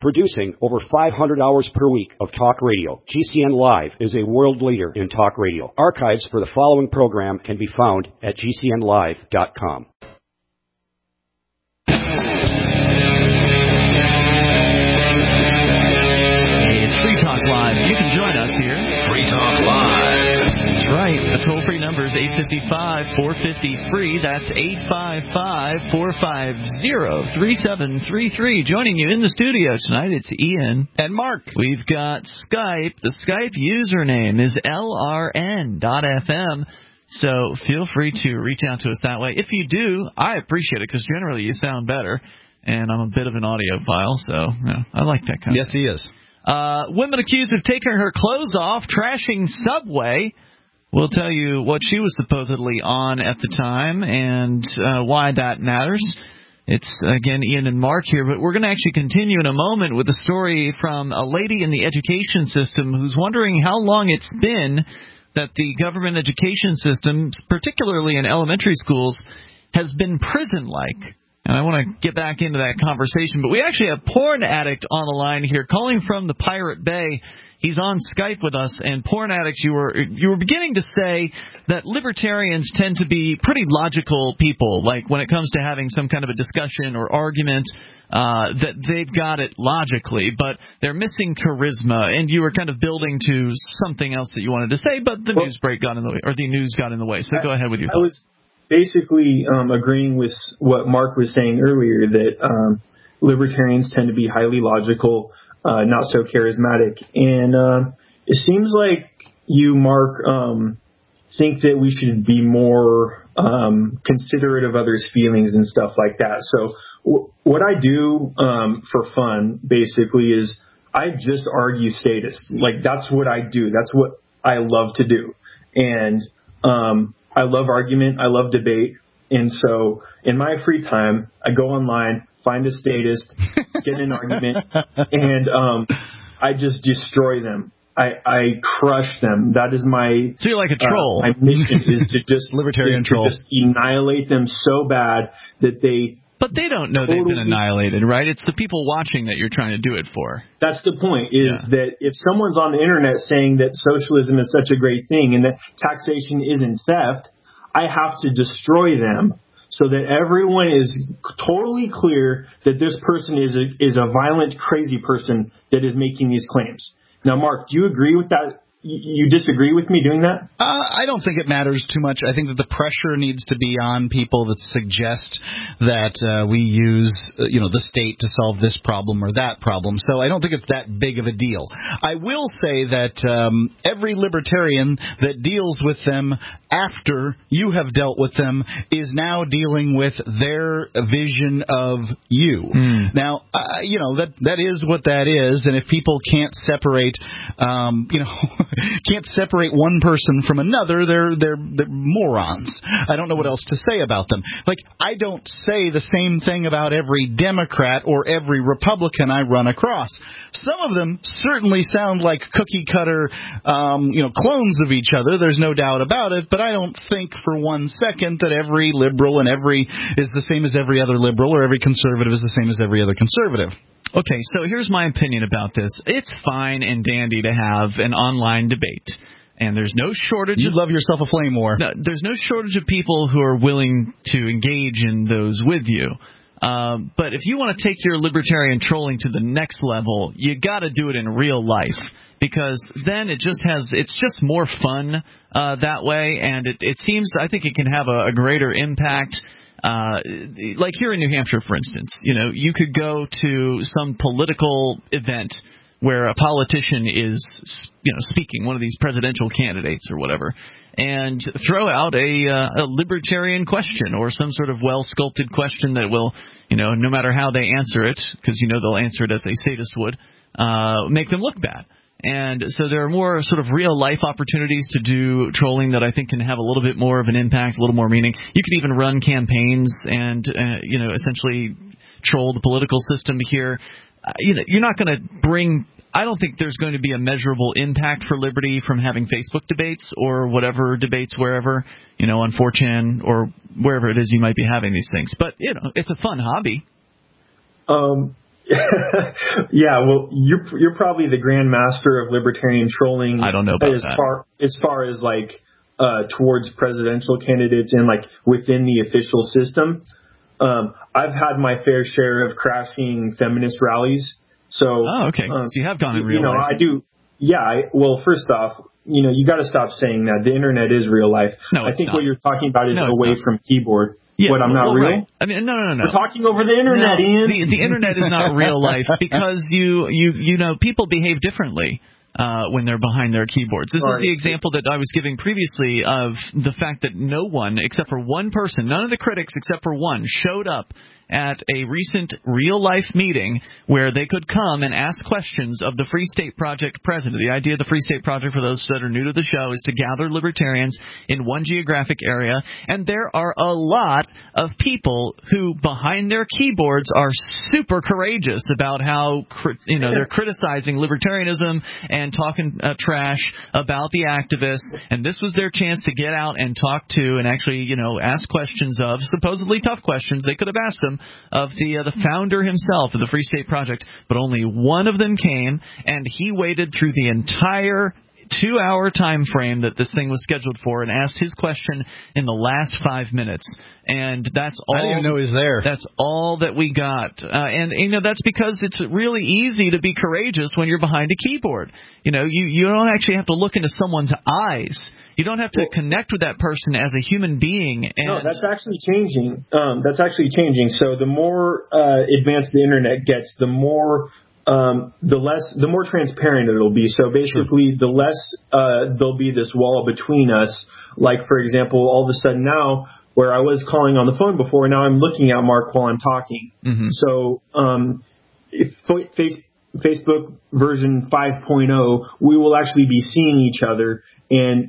Producing over 500 hours per week of talk radio, GCN Live is a world leader in talk radio. Archives for the following program can be found at GCNlive.com. It's Free Talk Live. You can join us here. Free Talk Live. That's right. The toll-free number is 855-450-FREE. That's 855-450-3733. Joining you in the studio tonight, it's Ian. And Mark. We've got Skype. The Skype username is LRN.FM. So feel free to reach out to us that way. If you do, I appreciate it, because generally you sound better. And I'm a bit of an audiophile, so I like that kind of Yes, he is. Women accused of taking her clothes off, trashing Subway. We'll tell you what she was supposedly on at the time and why that matters. It's, again, Ian and Mark here, but we're going to actually continue in a moment with a story from a lady in the education system who's wondering how long it's been that the government education system, particularly in elementary schools, has been prison-like. And I want to get back into that conversation. But we actually have Porn Addict on the line here, calling from the Pirate Bay. He's on Skype with us. And Porn Addict, you were beginning to say that libertarians tend to be pretty logical people. Like when it comes to having some kind of a discussion or argument, that they've got it logically, but they're missing charisma. And you were kind of building to something else that you wanted to say, but the news got in the way, or the news got in the way. So go ahead with your thoughts. Basically agreeing with what Mark was saying earlier, that libertarians tend to be highly logical, not so charismatic. And it seems like you, Mark, think that we should be more considerate of others' feelings and stuff like that. So what I do for fun, basically, is I just argue status. Like, that's what I do. That's what I love to do. And I love argument. I love debate. And so in my free time, I go online, find a statist, get in an argument, and I just destroy them. I crush them. That is my... So you're like a troll. My mission is to just... Libertarian troll. Just annihilate them so bad that they... But they don't know they've been annihilated, right? It's the people watching that you're trying to do it for. That's the point, is that if someone's on the internet saying that socialism is such a great thing and that taxation isn't theft, I have to destroy them so that everyone is totally clear that this person is a violent, crazy person that is making these claims. Now, Mark, do you agree with that? You disagree with me doing that? I don't think it matters too much. I think that the pressure needs to be on people that suggest that we use, the state to solve this problem or that problem. So I don't think it's that big of a deal. I will say that every libertarian that deals with them after you have dealt with them is now dealing with their vision of you. Now, that is what that is. And if people can't separate, can't separate one person from another, they're morons. I don't know what else to say about them. Like, I don't say the same thing about every Democrat or every Republican I run across. Some of them certainly sound like cookie-cutter, clones of each other. There's no doubt about it. But I don't think for 1 second that every liberal and is the same as every other liberal, or every conservative is the same as every other conservative. Okay, so here's my opinion about this. It's fine and dandy to have an online debate, and there's no shortage. You love yourself a flame war. No, there's no shortage of people who are willing to engage in those with you. But if you want to take your libertarian trolling to the next level, you got to do it in real life, because then it's just more fun that way, and it seems, I think it can have a greater impact. Like here in New Hampshire, for instance, you could go to some political event where a politician is, speaking, one of these presidential candidates or whatever, and throw out a libertarian question or some sort of well-sculpted question that will, no matter how they answer it, because they'll answer it as a sadist would, make them look bad. And so there are more sort of real-life opportunities to do trolling that I think can have a little bit more of an impact, a little more meaning. You can even run campaigns and, essentially troll the political system here. You're not going to bring – I don't think there's going to be a measurable impact for liberty from having Facebook debates or whatever debates wherever, on 4chan or wherever it is you might be having these things. But, it's a fun hobby. Yeah, well, you're probably the grandmaster of libertarian trolling. I don't know about that. As far as like towards presidential candidates and like within the official system. I've had my fair share of crashing feminist rallies. So, okay. So you have gone in real life. I do. Yeah. Well, first off, you got to stop saying that. The internet is real life. No, I think not. what you're talking about is away from keyboard. Yeah, I'm not real? Right. I mean, no. We're talking over the internet, Ian. The internet is not real life because you know people behave differently when they're behind their keyboards. This is the example that I was giving previously of the fact that no one except for one person, none of the critics except for one, showed up at a recent real-life meeting where they could come and ask questions of the Free State Project president. The idea of the Free State Project, for those that are new to the show, is to gather libertarians in one geographic area, and there are a lot of people who, behind their keyboards, are super courageous about how they're criticizing libertarianism and talking trash about the activists, and this was their chance to get out and talk to and actually, ask questions of, supposedly tough questions they could have asked them, of the founder himself of the Free State Project, but only one of them came, and he waited through the entire 2-hour time frame that this thing was scheduled for and asked his question in the last 5 minutes. And that's all. I didn't even know he was there. That's all that we got. And that's because it's really easy to be courageous when you're behind a keyboard. You don't actually have to look into someone's eyes. You don't have to connect with that person as a human being. No, that's actually changing. So the more advanced the internet gets, the more transparent it'll be. So basically, the less there'll be this wall between us. Like, for example, all of a sudden now, where I was calling on the phone before, now I'm looking at Mark while I'm talking. Mm-hmm. So if Facebook version 5.0, we will actually be seeing each other. And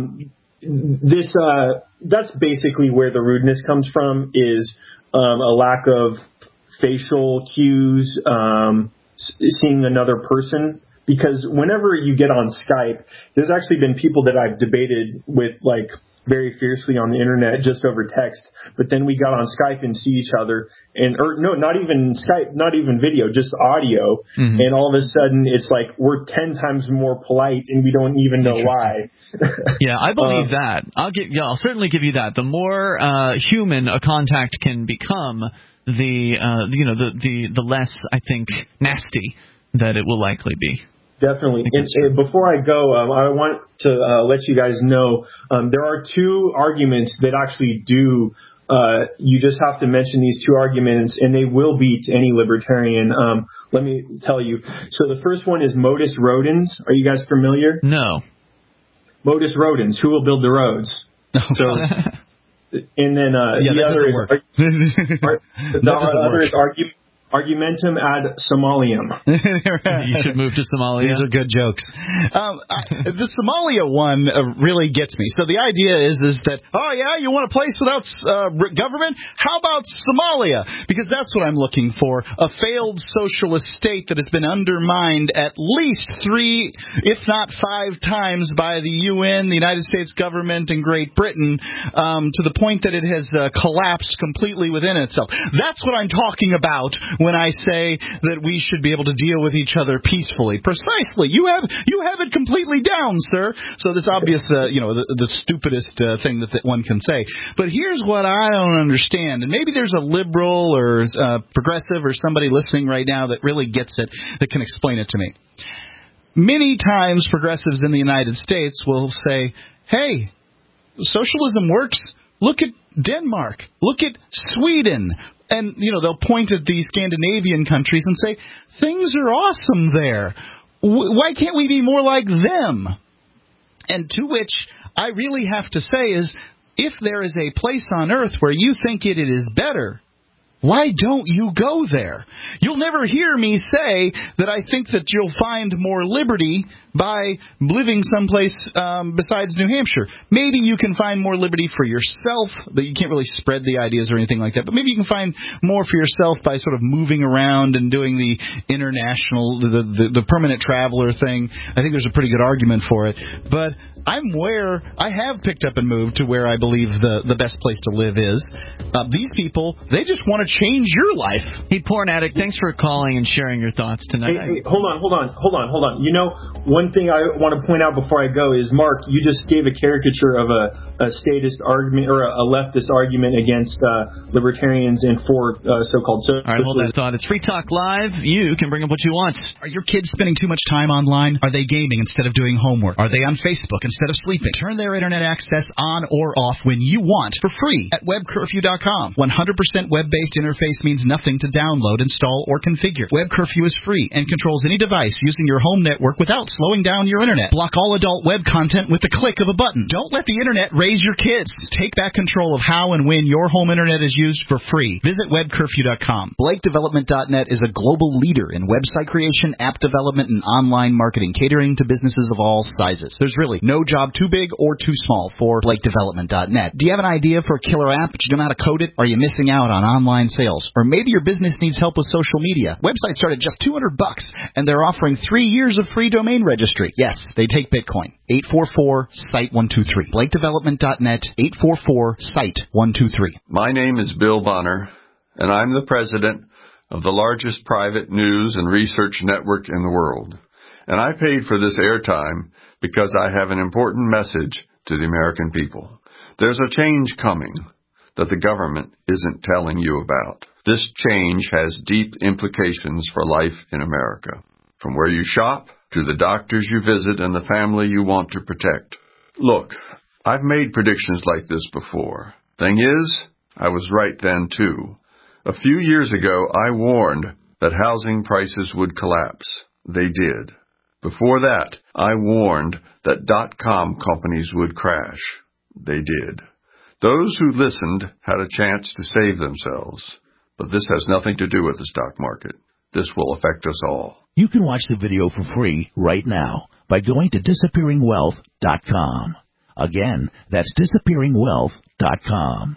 that's basically where the rudeness comes from, is a lack of facial cues, seeing another person. Because whenever you get on Skype, there's actually been people that I've debated with, like, very fiercely on the internet just over text, but then we got on Skype and see each other, not even Skype, not even video, just audio, mm-hmm. and all of a sudden it's like we're 10 times more polite and we don't even know why. Yeah, I believe that. I'll certainly give you that. The more human a contact can become, the less, I think, nasty that it will likely be. Definitely. And before I go, I want to let you guys know there are 2 arguments that actually do. You just have to mention these 2 arguments, and they will beat any libertarian. Let me tell you. So the first one is modus rodens. Are you guys familiar? No. Modus rodens. Who will build the roads? So, and then the other is argumentum ad Somalium. You should move to Somalia. These are good jokes. The Somalia one really gets me. So the idea is that, you want a place without government? How about Somalia? Because that's what I'm looking for. A failed socialist state that has been undermined at least 3, if not 5 times by the UN, the United States government, and Great Britain, to the point that it has collapsed completely within itself. That's what I'm talking about when I say that we should be able to deal with each other peacefully. Precisely. You have it completely down, sir. So this obvious, the stupidest thing that one can say. But here's what I don't understand. And maybe there's a liberal or progressive or somebody listening right now that really gets it, that can explain it to me. Many times progressives in the United States will say, hey, socialism works. Look at Denmark. Look at Sweden. And, they'll point at the Scandinavian countries and say, things are awesome there. Why can't we be more like them? And to which I really have to say is, if there is a place on earth where you think it is better, why don't you go there? You'll never hear me say that I think that you'll find more liberty by living someplace besides New Hampshire. Maybe you can find more liberty for yourself, but you can't really spread the ideas or anything like that. But maybe you can find more for yourself by sort of moving around and doing the international, the permanent traveler thing. I think there's a pretty good argument for it. But I have picked up and moved to where I believe the best place to live is. These people, they just want to change your life. Hey, Porn Addict, thanks for calling and sharing your thoughts tonight. Hey, hold on. You know, one thing I want to point out before I go is, Mark, you just gave a caricature of a statist argument or a leftist argument against libertarians and for so-called socialists. All right, hold that thought. It's Free Talk Live. You can bring up what you want. Are your kids spending too much time online? Are they gaming instead of doing homework? Are they on Facebook instead of sleeping? Turn their internet access on or off when you want for free at webcurfew.com. 100% web-based interface means nothing to download, install, or configure. Web Curfew is free and controls any device using your home network without slowing down your internet. Block all adult web content with the click of a button. Don't let the internet raise your kids. Take back control of how and when your home internet is used for free. Visit webcurfew.com. BlakeDevelopment.net is a global leader in website creation, app development, and online marketing, catering to businesses of all sizes. There's really no job too big or too small for BlakeDevelopment.net. Do you have an idea for a killer app, but you don't know how to code it? Are you missing out on online sales? Or maybe your business needs help with social media. Websites start at just $200, and they're offering 3 years of free domain registry. Yes, they take Bitcoin. 844-SITE-123. BlakeDevelopment.net, 844-SITE-123. My name is Bill Bonner, and I'm the president of the largest private news and research network in the world. And I paid for this airtime because I have an important message to the American people. There's a change coming that the government isn't telling you about. This change has deep implications for life in America, from where you shop to the doctors you visit and the family you want to protect. Look, I've made predictions like this before. Thing is, I was right then too. A few years ago, I warned that housing prices would collapse. They did. Before that, I warned that .com companies would crash. They did. Those who listened had a chance to save themselves. But this has nothing to do with the stock market. This will affect us all. You can watch the video for free right now by going to disappearingwealth.com. Again, that's disappearingwealth.com.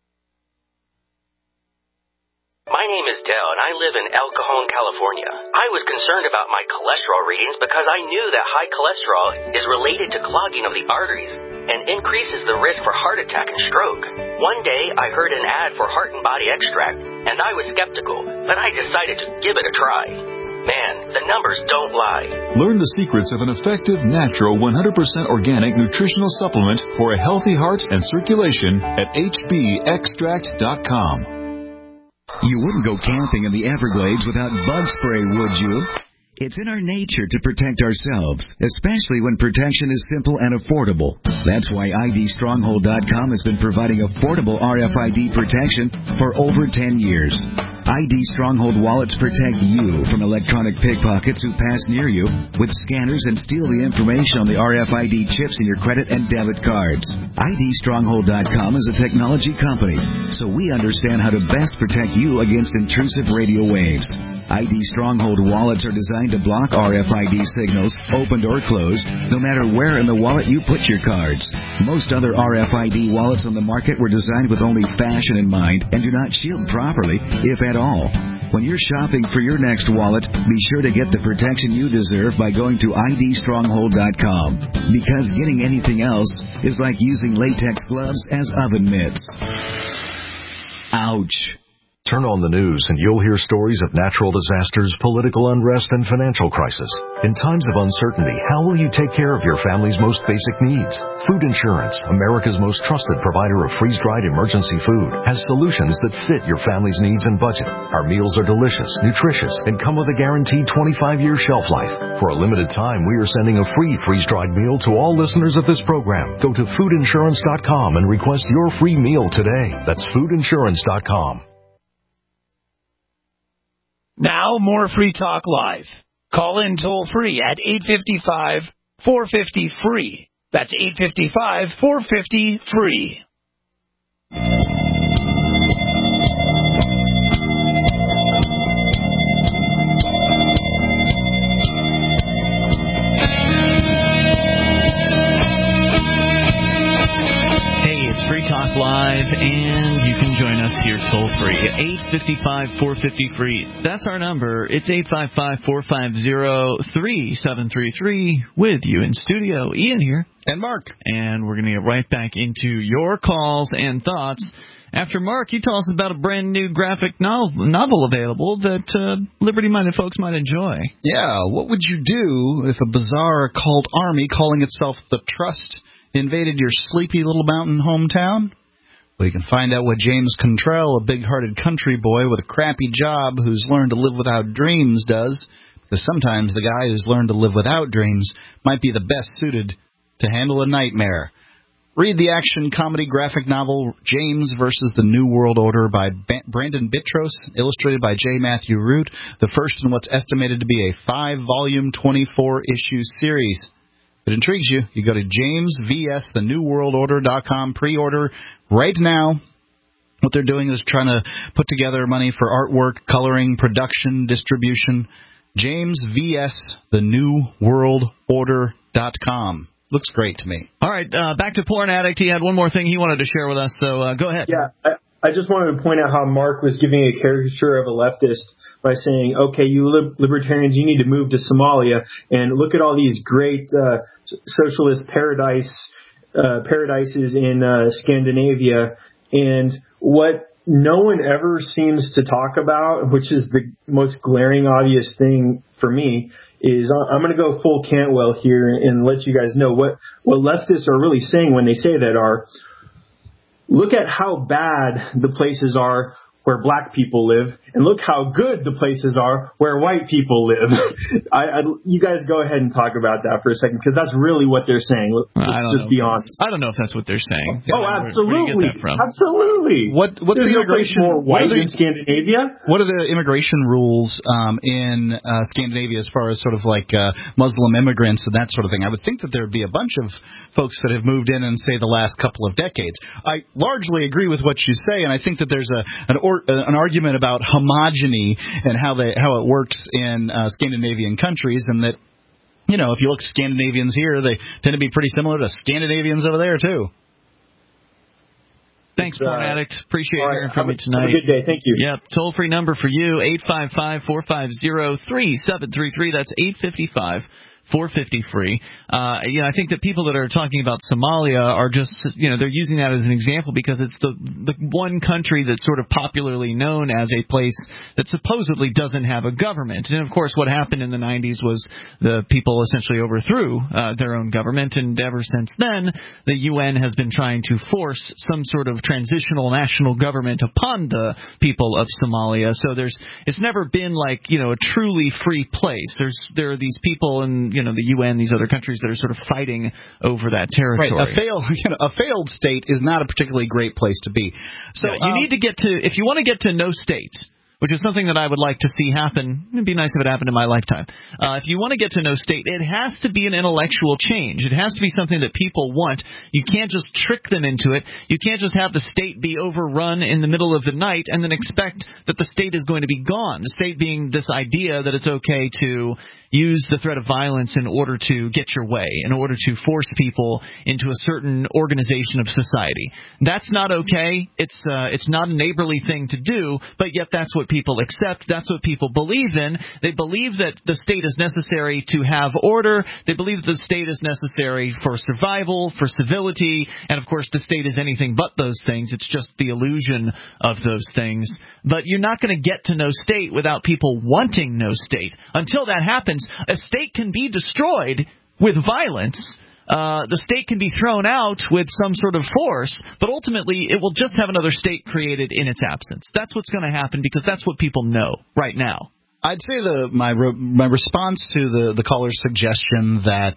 My name is Dell, and I live in El Cajon, California. I was concerned about my cholesterol readings because I knew that high cholesterol is related to clogging of the arteries and increases the risk for heart attack and stroke. One day, I heard an ad for Heart and Body Extract, and I was skeptical, but I decided to give it a try. Man, the numbers don't lie. Learn the secrets of an effective, natural, 100% organic nutritional supplement for a healthy heart and circulation at hbextract.com. You wouldn't go camping in the Everglades without bug spray, would you? It's in our nature to protect ourselves, especially when protection is simple and affordable. That's why IDStronghold.com has been providing affordable RFID protection for over 10 years. ID Stronghold wallets protect you from electronic pickpockets who pass near you with scanners and steal the information on the RFID chips in your credit and debit cards. IDStronghold.com is a technology company, so we understand how to best protect you against intrusive radio waves. ID Stronghold wallets are designed to block RFID signals, opened or closed, no matter where in the wallet you put your cards. Most other RFID wallets on the market were designed with only fashion in mind and do not shield properly, if at all. When you're shopping for your next wallet, be sure to get the protection you deserve by going to IDStronghold.com, because getting anything else is like using latex gloves as oven mitts. Ouch. Turn on the news and you'll hear stories of natural disasters, political unrest, and financial crisis. In times of uncertainty, how will you take care of your family's most basic needs? Food Insurance, America's most trusted provider of freeze-dried emergency food, has solutions that fit your family's needs and budget. Our meals are delicious, nutritious, and come with a guaranteed 25-year shelf life. For a limited time, we are sending a free freeze-dried meal to all listeners of this program. Go to foodinsurance.com and request your free meal today. That's foodinsurance.com. Now, more Free Talk Live. Call in toll-free at 855-450-FREE. That's 855-450-FREE. Free Talk Live, and you can join us here toll-free at 855-450-FREE. That's our number. It's 855-450-3733 with you in studio. Ian here. And Mark. And we're going to get right back into your calls and thoughts. After Mark, you tell us about a brand new graphic novel available that liberty-minded folks might enjoy. Yeah, what would you do if a bizarre occult army calling itself the Trust invaded your sleepy little mountain hometown? Well, you can find out what James Contrell, a big-hearted country boy with a crappy job who's learned to live without dreams, does. Because sometimes the guy who's learned to live without dreams might be the best suited to handle a nightmare. Read the action comedy graphic novel James versus the New World Order by Brandon Bitros, illustrated by J. Matthew Root, the first in what's estimated to be a 5-volume, 24-issue series. If it intrigues you, you go to jamesvsthenewworldorder.com, pre-order right now. What they're doing is trying to put together money for artwork, coloring, production, distribution. jamesvsthenewworldorder.com. Looks great to me. All right, back to Porn Addict. He had one more thing he wanted to share with us, so go ahead. Yeah, I just wanted to point out how Mark was giving a caricature of a leftist by saying, okay, you libertarians, you need to move to Somalia and look at all these great socialist paradises in Scandinavia. And what no one ever seems to talk about, which is the most glaring obvious thing for me, is I'm going to go full Cantwell here and let you guys know what leftists are really saying when they say that are, look at how bad the places are where black people live, and look how good the places are where white people live. You guys go ahead and talk about that for a second, because that's really what they're saying. Let's just be honest. I don't know if that's what they're saying. Oh, absolutely. Where do you get that from? Absolutely. What's There's the no place immigration more white in Scandinavia? What are the immigration rules in Scandinavia as far as sort of like Muslim immigrants and that sort of thing? I would think that there would be a bunch of folks that have moved in in, say, the last couple of decades. I largely agree with what you say, and I think that there's an argument about homogeny and how it works in Scandinavian countries, and that, you know, if you look at Scandinavians here, they tend to be pretty similar to Scandinavians over there too. Thanks, Porn Addict. Appreciate hearing from you tonight. Have a good day. Thank you. Yep. Toll-free number for you, 855-450-3733. That's 855-450-FREE. I think that people that are talking about Somalia are just, they're using that as an example because it's the one country that's sort of popularly known as a place that supposedly doesn't have a government. And, of course, what happened in the 90s was the people essentially overthrew their own government, and ever since then, the UN has been trying to force some sort of transitional national government upon the people of Somalia. So it's never been like, a truly free place. There are these people in the UN, these other countries that are sort of fighting over that territory. Right. A failed state is not a particularly great place to be. So you need to get to, if you want to get to no state, which is something that I would like to see happen. It'd be nice if it happened in my lifetime. If you want to get to no state, it has to be an intellectual change. It has to be something that people want. You can't just trick them into it. You can't just have the state be overrun in the middle of the night and then expect that the state is going to be gone. The state being this idea that it's okay to use the threat of violence in order to get your way, in order to force people into a certain organization of society. That's not okay. It's not a neighborly thing to do, but yet that's what people accept. That's what people believe in. They believe that the state is necessary to have order. They believe that the state is necessary for survival, for civility, and of course the state is anything but those things. It's just the illusion of those things. But you're not going to get to no state without people wanting no state. Until that happens, a state can be destroyed with violence. The state can be thrown out with some sort of force, but ultimately it will just have another state created in its absence. That's what's going to happen because that's what people know right now. I'd say my response to the caller's suggestion that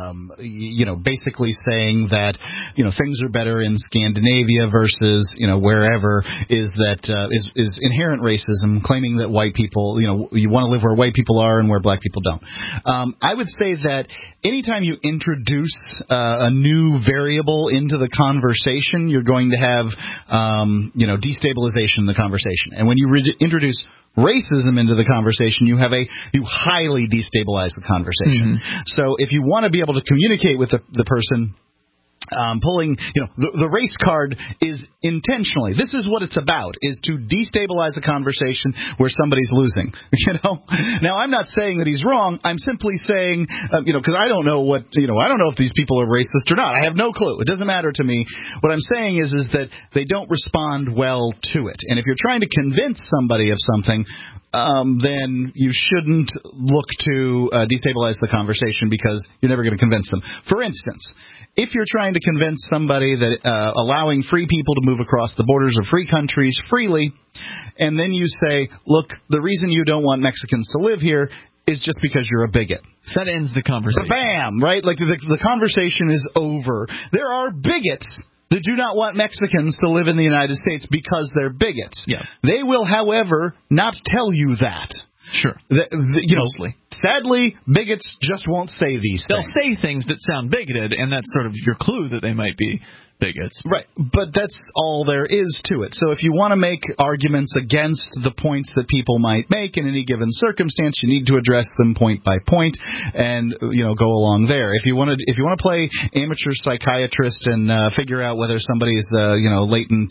basically saying that things are better in Scandinavia versus wherever is inherent racism, claiming that white people you want to live where white people are and where black people don't. I would say that anytime you introduce a new variable into the conversation, you're going to have destabilization in the conversation, and when you introduce racism into the conversation, you highly destabilize the conversation. Mm-hmm. So if you want to be able to communicate with the person pulling, the race card is intentionally. This is what it's about, is to destabilize a conversation where somebody's losing. Now I'm not saying that he's wrong. I'm simply saying, because I don't know I don't know if these people are racist or not. I have no clue. It doesn't matter to me. What I'm saying is that they don't respond well to it. And if you're trying to convince somebody of something, then you shouldn't look to destabilize the conversation, because you're never going to convince them. For instance, if you're trying to convince somebody that allowing free people to move across the borders of free countries freely, and then you say, look, the reason you don't want Mexicans to live here is just because you're a bigot. That ends the conversation. Bam! Right? Like the conversation is over. There are bigots that do not want Mexicans to live in the United States because they're bigots. Yeah. They will, however, not tell you that. Sure. Mostly. Sadly, bigots just won't say these things. They'll say things that sound bigoted, and that's sort of your clue that they might be bigots. Right, but that's all there is to it. So if you want to make arguments against the points that people might make in any given circumstance, you need to address them point by point and go along there. If you want to play amateur psychiatrist and figure out whether somebody's latent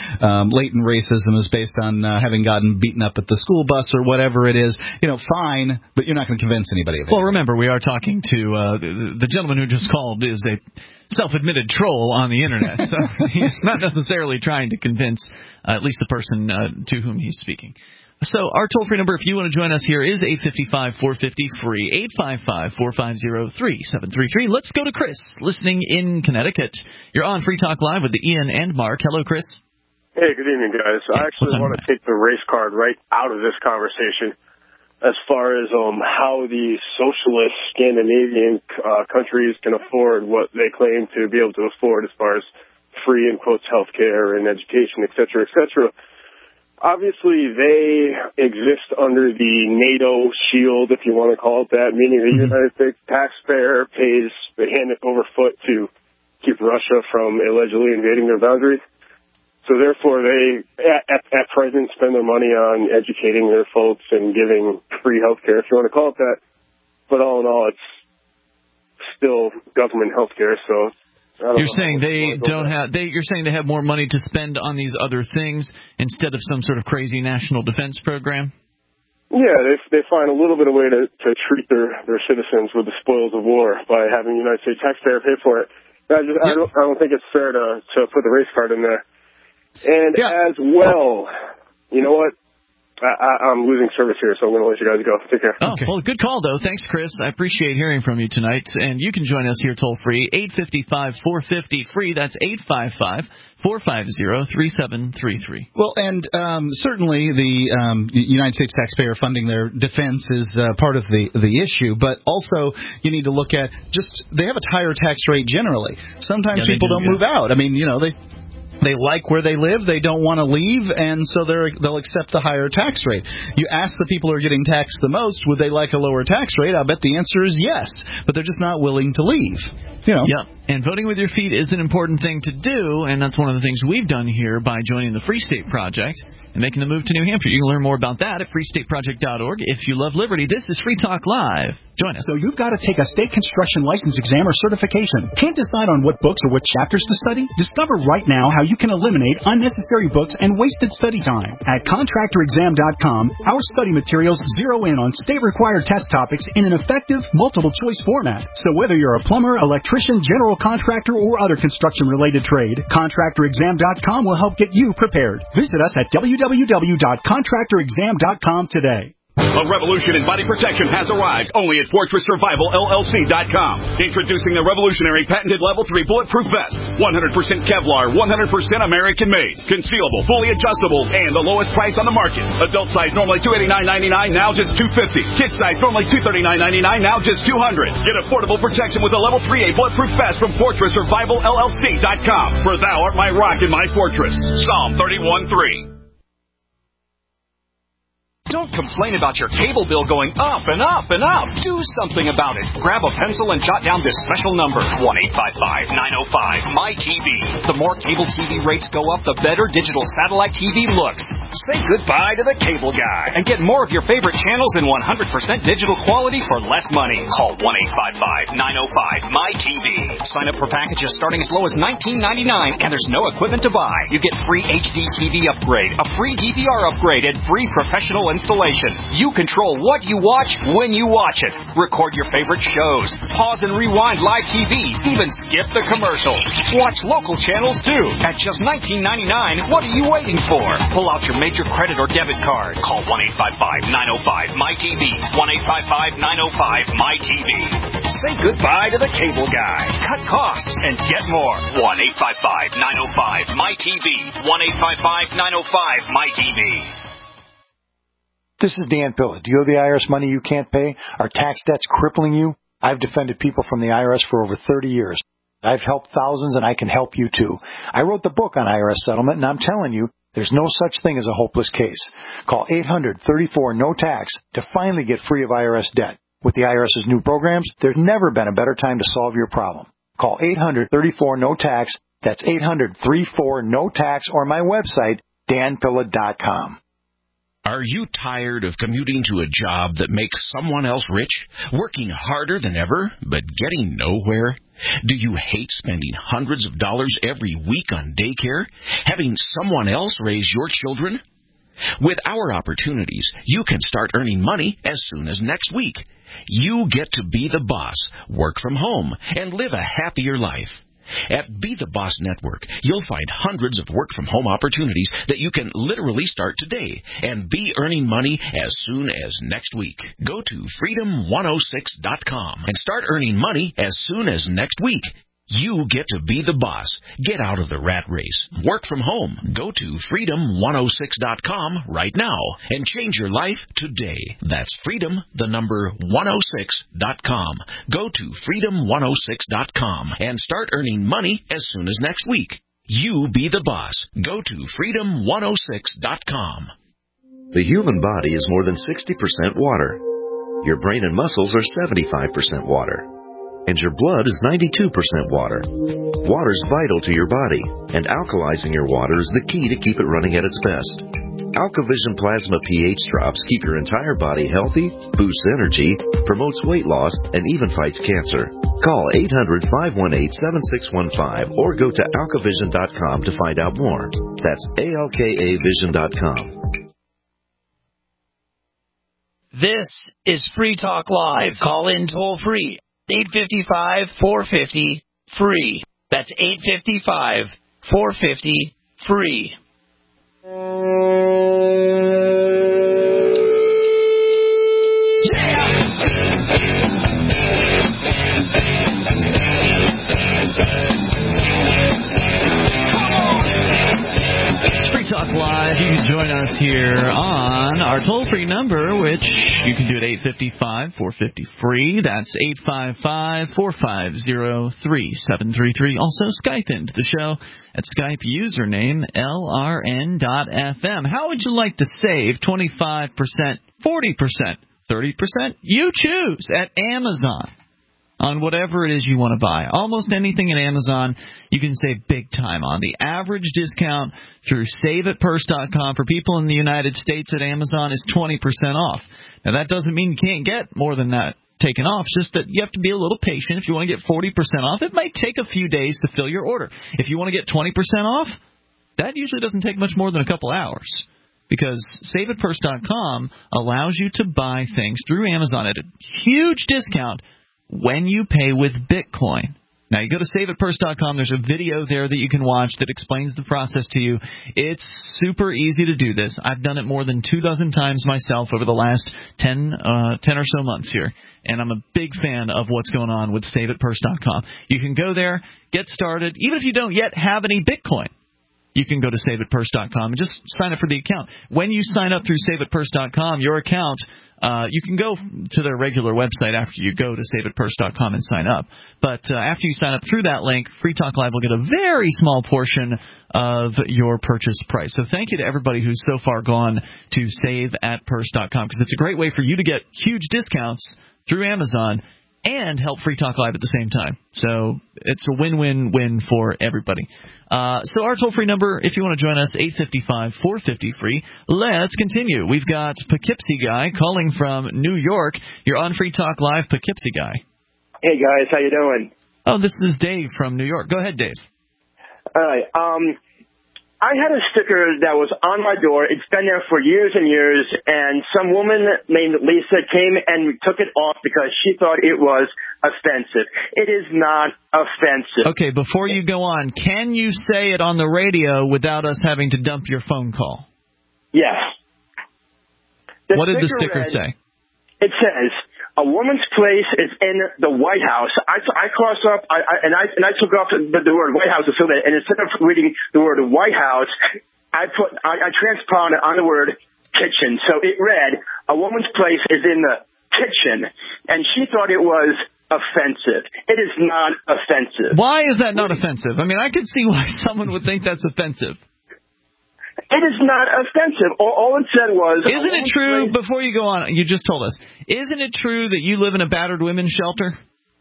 racism is based on having gotten beaten up at the school bus or whatever it is, fine, but you're not going to convince anybody of it. Well, remember, we are talking to the gentleman who just called is a self-admitted troll on the internet, so he's not necessarily trying to convince at least the person to whom he's speaking. So our toll-free number, if you want to join us here, is 855-450-FREE, 855-450-3733. Let's go to Chris, listening in Connecticut. You're on Free Talk Live with Ian and Mark. Hello, Chris. Hey, good evening, guys. I actually want to take the race card right out of this conversation as far as how the socialist Scandinavian countries can afford what they claim to be able to afford as far as free, in quotes, health care and education, et cetera, et cetera. Obviously, they exist under the NATO shield, if you want to call it that, meaning the United States taxpayer pays the hand over foot to keep Russia from allegedly invading their boundaries. So therefore, they, at present, spend their money on educating their folks and giving free health care, if you want to call it that. But all in all, it's still government health care. So you're saying they don't have. You're saying they have more money to spend on these other things instead of some sort of crazy national defense program? Yeah, they find a little bit of way to treat their citizens with the spoils of war by having the United States taxpayer pay for it. I don't think it's fair to put the race card in there. And as well, you know what? I'm losing service here, so I'm going to let you guys go. Take care. Oh, well, good call, though. Thanks, Chris. I appreciate hearing from you tonight. And you can join us here toll-free, 855-450-FREE. That's 855-450-3733. Well, and certainly the United States taxpayer funding their defense is part of the issue, but also you need to look at they have a higher tax rate generally. Sometimes people don't move out. I mean, they like where they live, they don't want to leave, and so they'll accept the higher tax rate. You ask the people who are getting taxed the most, would they like a lower tax rate? I'll bet the answer is yes, but they're just not willing to leave. Yeah, and voting with your feet is an important thing to do, and that's one of the things we've done here by joining the Free State Project and making the move to New Hampshire. You can learn more about that at freestateproject.org. If you love liberty, this is Free Talk Live. Join us. So you've got to take a state construction license exam or certification. Can't decide on what books or what chapters to study? Discover right now how you can eliminate unnecessary books and wasted study time. At contractorexam.com, our study materials zero in on state-required test topics in an effective, multiple-choice format. So whether you're a plumber, electrician, general contractor, or other construction-related trade, contractorexam.com will help get you prepared. Visit us at www.contractorexam.com today. A revolution in body protection has arrived only at FortressSurvivalLLC.com. Introducing the revolutionary patented Level 3 Bulletproof Vest. 100% Kevlar, 100% American-made. Concealable, fully adjustable, and the lowest price on the market. Adult size normally $289.99, now just $250. Kid size normally $239.99, now just $200. Get affordable protection with a Level 3A Bulletproof Vest from FortressSurvivalLLC.com. For thou art my rock and my fortress. Psalm 31:3. Don't complain about your cable bill going up and up and up. Do something about it. Grab a pencil and jot down this special number, 1-855-905-MY-TV. The more cable TV rates go up, the better digital satellite TV looks. Say goodbye to the cable guy and get more of your favorite channels in 100% digital quality for less money. Call 1-855-905-MY-TV. Sign up for packages starting as low as $19.99, and there's no equipment to buy. You get free HD TV upgrade, a free DVR upgrade, and free professional installation. You control what you watch when you watch it. Record your favorite shows. Pause and rewind live TV. Even skip the commercials. Watch local channels too. At just $19.99, what are you waiting for? Pull out your major credit or debit card. Call 1-855-905-MY-TV. 1-855-905-MY-TV. Say goodbye to the cable guy. Cut costs and get more. 1-855-905-MY-TV. 1-855-905-MY-TV. This is Dan Pilla. Do you owe the IRS money you can't pay? Are tax debts crippling you? I've defended people from the IRS for over 30 years. I've helped thousands, and I can help you too. I wrote the book on IRS settlement, and I'm telling you, there's no such thing as a hopeless case. Call 800-34-NO-TAX to finally get free of IRS debt. With the IRS's new programs, there's never been a better time to solve your problem. Call 800-34-NO-TAX. That's 800-34-NO-TAX, or my website, danpilla.com. Are you tired of commuting to a job that makes someone else rich, working harder than ever, but getting nowhere? Do you hate spending hundreds of dollars every week on daycare, having someone else raise your children? With our opportunities, you can start earning money as soon as next week. You get to be the boss, work from home, and live a happier life. At Be the Boss Network, you'll find hundreds of work-from-home opportunities that you can literally start today and be earning money as soon as next week. Go to freedom106.com and start earning money as soon as next week. You get to be the boss. Get out of the rat race. Work from home. Go to freedom106.com right now and change your life today. That's freedom106.com. Go to freedom106.com and start earning money as soon as next week. You be the boss. Go to freedom106.com. The human body is more than 60% water. Your brain and muscles are 75% water. And your blood is 92% water. Water is vital to your body, and alkalizing your water is the key to keep it running at its best. AlkaVision Plasma pH drops keep your entire body healthy, boosts energy, promotes weight loss, and even fights cancer. Call 800-518-7615 or go to alkavision.com to find out more. That's ALKAvision.com. This is Free Talk Live. Call in toll free. 855-450-FREE. That's 855-450-FREE. Free Talk Live. You can join us here on our toll-free number, which you can do at 855-450-FREE. That's 855-450-3733. Also, Skype into the show at Skype username LRN.FM. How would you like to save 25%, 40%, 30%? You choose at Amazon. On whatever it is you want to buy. Almost anything at Amazon you can save big time on. The average discount through SaveItPurse.com for people in the United States at Amazon is 20% off. Now, that doesn't mean you can't get more than that taken off. It's just that you have to be a little patient. If you want to get 40% off, it might take a few days to fill your order. If you want to get 20% off, that usually doesn't take much more than a couple hours. Because SaveItPurse.com allows you to buy things through Amazon at a huge discount when you pay with Bitcoin. Now, you go to SaveItPurse.com. There's a video there that you can watch that explains the process to you. It's super easy to do this. I've done it more than 24 times myself over the last 10 or so months here, and I'm a big fan of what's going on with SaveItPurse.com. You can go there, get started. Even if you don't yet have any Bitcoin, you can go to SaveItPurse.com and just sign up for the account. When you sign up through SaveItPurse.com, your account You can go to their regular website after you go to saveitpurse.com and sign up. But after you sign up through that link, Free Talk Live will get a very small portion of your purchase price. So thank you to everybody who's so far gone to saveatpurse.com, because it's a great way for you to get huge discounts through Amazon and help Free Talk Live at the same time. So it's a win-win-win for everybody. So our toll-free number, if you want to join us, 855-450-FREE. Let's continue. We've got Poughkeepsie Guy calling from New York. You're on Free Talk Live, Poughkeepsie Guy. Hey, guys. How you doing? Oh, this is Dave from New York. Go ahead, Dave. All right. I had a sticker that was on my door. It's been there for years and years, and some woman named Lisa came and took it off because she thought it was offensive. It is not offensive. Okay, before you go on, can you say it on the radio without us having to dump your phone call? Yes. What did the sticker say? It says, a woman's place is in the White House. I crossed up, and I took off the word White House, and instead of reading the word White House, I transposed it on the word kitchen. So it read, a woman's place is in the kitchen, and she thought it was offensive. It is not offensive. Why is that not offensive? I mean, I could see why someone would think that's offensive. It is not offensive. All it said was... Isn't it true, before you go on, you just told us, isn't it true that you live in a battered women's shelter?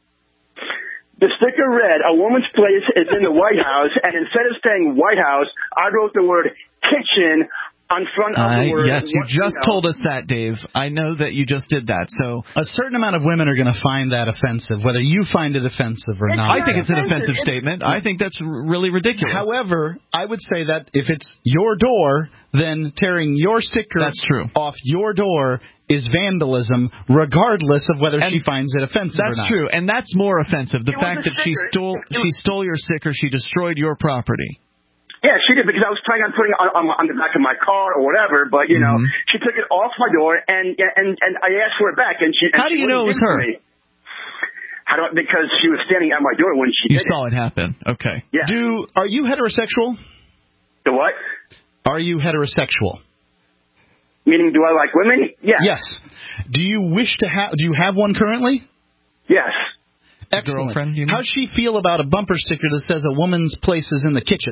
The sticker read, a woman's place is in the White House, and instead of saying White House, I wrote the word kitchen on front of the word... Yes, you just told us that, Dave. I know that you just did that. So a certain amount of women are going to find that offensive, whether you find it offensive or not. I think it's an offensive statement. I think that's really ridiculous. However, I would say that if it's your door, then tearing your sticker off your door is vandalism, regardless of whether she finds it offensive or not. That's true, and that's more offensive. The fact that she stole your sticker, she destroyed your property. Yeah, she did, because I was planning on putting it on the back of my car or whatever, but, you know, she took it off my door, and I asked for it back, and she... How do you know it was her? Because she was standing at my door when she did it. You saw it happen. Okay. Yeah. Are you heterosexual? The what? Are you heterosexual? Meaning, do I like women? Yeah. Yes. Do you wish to have... Do you have one currently? Yes. Excellent. Girlfriend, you mean? How's she feel about a bumper sticker that says a woman's place is in the kitchen?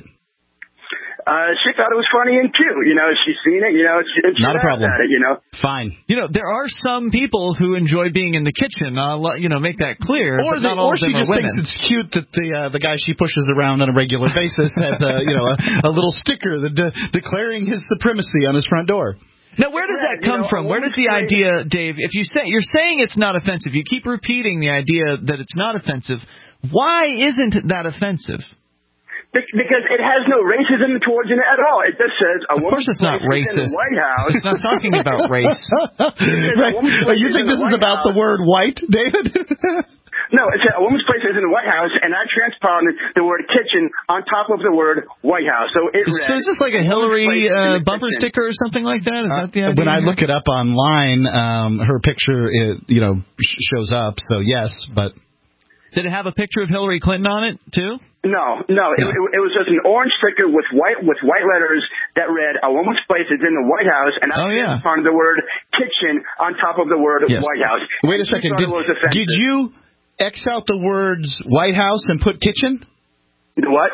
She thought it was funny and cute. You know, she's seen it. You know, she not a problem. At it, you know, fine. You know, there are some people who enjoy being in the kitchen. I'll make that clear. Or she just thinks it's cute that the guy she pushes around on a regular basis has a little sticker declaring his supremacy on his front door. Now, where does that come from? Where does the idea, Dave? If you're saying it's not offensive, you keep repeating the idea that it's not offensive. Why isn't that offensive? Because it has no racism towards it at all. It just says a woman's place is in the White House. It's not talking about race. You think this is about the word white, David? No, it said a woman's place is in the White House, and I transposed the word kitchen on top of the word White House. So it read, is this like a Hillary bumper sticker or something like that? Is that the idea? When I look it up online, her picture shows up. So yes, but did it have a picture of Hillary Clinton on it too? No. It was just an orange sticker with white letters that read, a woman's place is in the White House, and I found the word kitchen on top of the word White House. Wait a second. Did you X out the words White House and put kitchen? The what?